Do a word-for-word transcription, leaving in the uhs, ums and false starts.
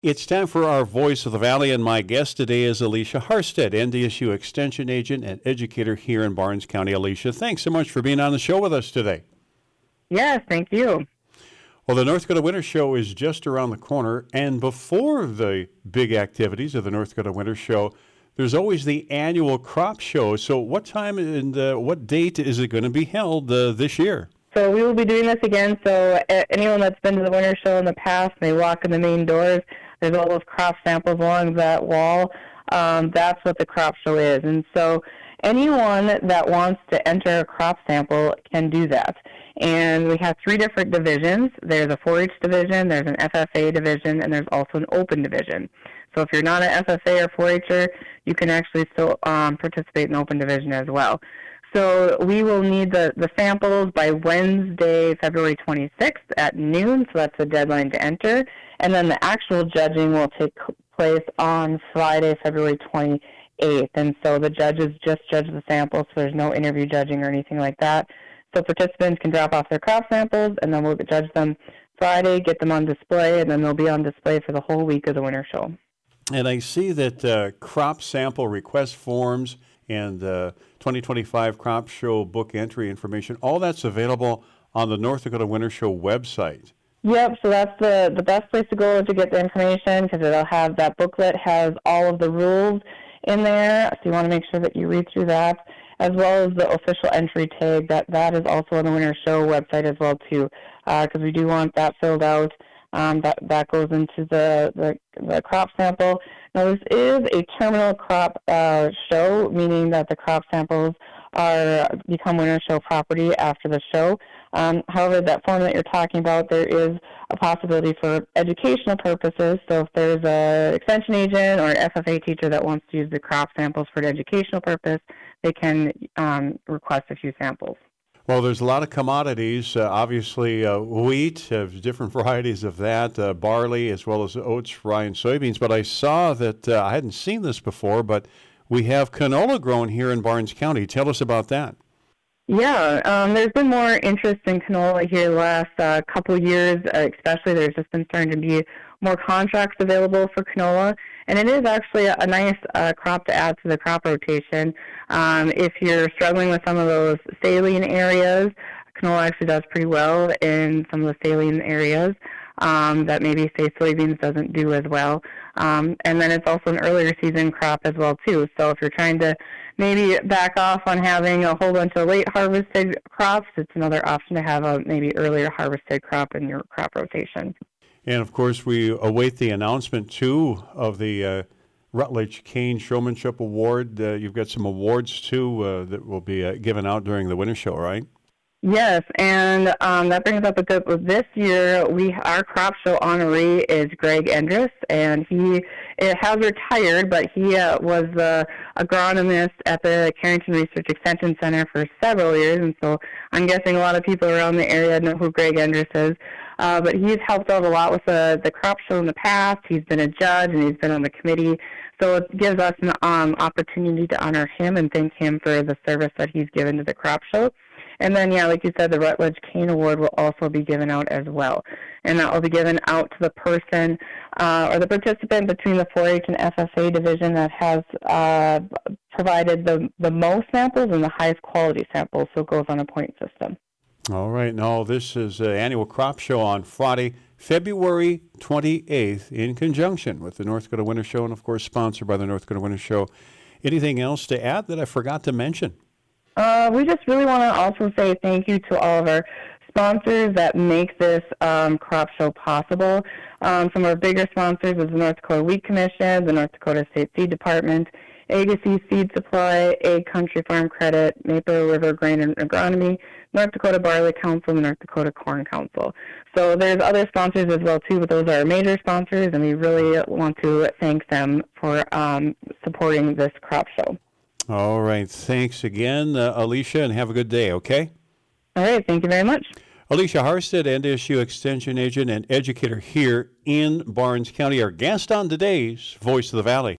It's time for our Voice of the Valley, and my guest today is Alicia Harstead, N D S U Extension Agent and Educator here in Barnes County. Alicia, thanks so much for being on the show with us today. Yes, thank you. Well, the North Dakota Winter Show is just around the corner, and before the big activities of the North Dakota Winter Show, there's always the annual crop show. So what time and uh, what date is it going to be held uh, this year? So we will be doing this again, so anyone that's been to the Winter Show in the past, they walk in the main doors, there's all those crop samples along that wall. Um, that's what the crop show is. And so anyone that wants to enter a crop sample can do that. And we have three different divisions. There's a four H division, there's an F F A division, and there's also an open division. So if you're not an F F A or four H'er, you can actually still um, participate in open division as well. So we will need the, the samples by Wednesday, February twenty-sixth at noon, so that's the deadline to enter. And then the actual judging will take place on Friday, February twenty-eighth. And so the judges just judge the samples, so there's no interview judging or anything like that. So participants can drop off their crop samples, and then we'll judge them Friday, get them on display, and then they'll be on display for the whole week of the Winter Show. And I see that uh, crop sample request forms and uh, twenty twenty-five Crop Show book entry information, all that's available on the North Dakota Winter Show website. Yep, so that's the, the best place to go to get the information, because it'll have that booklet has all of the rules in there, so you want to make sure that you read through that, as well as the official entry tag. That, that is also on the Winter Show website as well, too, because uh, we do want that filled out. Um, that, that goes into the, the, the crop sample. Now, this is a terminal crop uh, show, meaning that the crop samples are become Winter Show property after the show. Um, however, that form that you're talking about, there is a possibility for educational purposes. So if there's an extension agent or an F F A teacher that wants to use the crop samples for an educational purpose, they can um, request a few samples. Well, there's a lot of commodities. Uh, obviously, uh, wheat, uh, different varieties of that, uh, barley, as well as oats, rye, and soybeans. But I saw that, uh, I hadn't seen this before, but we have canola grown here in Barnes County. Tell us about that. Yeah, um, there's been more interest in canola here the last uh, couple of years, uh, especially there's just been starting to be more contracts available for canola. And it is actually a, a nice uh, crop to add to the crop rotation. Um, if you're struggling with some of those saline areas, canola actually does pretty well in some of the saline areas um, that maybe, say, soybeans doesn't do as well. Um, and then it's also an earlier season crop as well, too. So if you're trying to maybe back off on having a whole bunch of late harvested crops, it's another option to have a maybe earlier harvested crop in your crop rotation. And, of course, we await the announcement, too, of the uh, Rutledge Kane Showmanship Award. Uh, you've got some awards, too, uh, that will be uh, given out during the Winter Show, right? Yes, and um, that brings up a good one. This year, we our crop show honoree is Greg Endress, and he it has retired, but he uh, was the agronomist at the Carrington Research Extension Center for several years, and so I'm guessing a lot of people around the area know who Greg Endress is. Uh, but he's helped out a lot with the, the crop show in the past. He's been a judge, and he's been on the committee. So it gives us an um, opportunity to honor him and thank him for the service that he's given to the crop show. And then, yeah, like you said, the Rutledge Kane Award will also be given out as well. And that will be given out to the person uh, or the participant between the four H and F F A division that has uh, provided the, the most samples and the highest quality samples, so it goes on a point system. All right. Now, this is an annual crop show on Friday, February twenty-eighth, in conjunction with the North Dakota Winter Show and, of course, sponsored by the North Dakota Winter Show. Anything else to add that I forgot to mention? Uh, we just really want to also say thank you to all of our sponsors that make this um, crop show possible. Um, some of our bigger sponsors is the North Dakota Wheat Commission, the North Dakota State Seed Department, Agassiz Seed Supply, Ag Country Farm Credit, Maple River Grain and Agronomy, North Dakota Barley Council, and North Dakota Corn Council. So there's other sponsors as well, too, but those are our major sponsors, and we really want to thank them for um, supporting this crop show. All right. Thanks again, uh, Alicia, and have a good day, okay? All right. Thank you very much. Alicia Harstead, N D S U Extension Agent and Educator here in Barnes County, our guest on today's Voice of the Valley.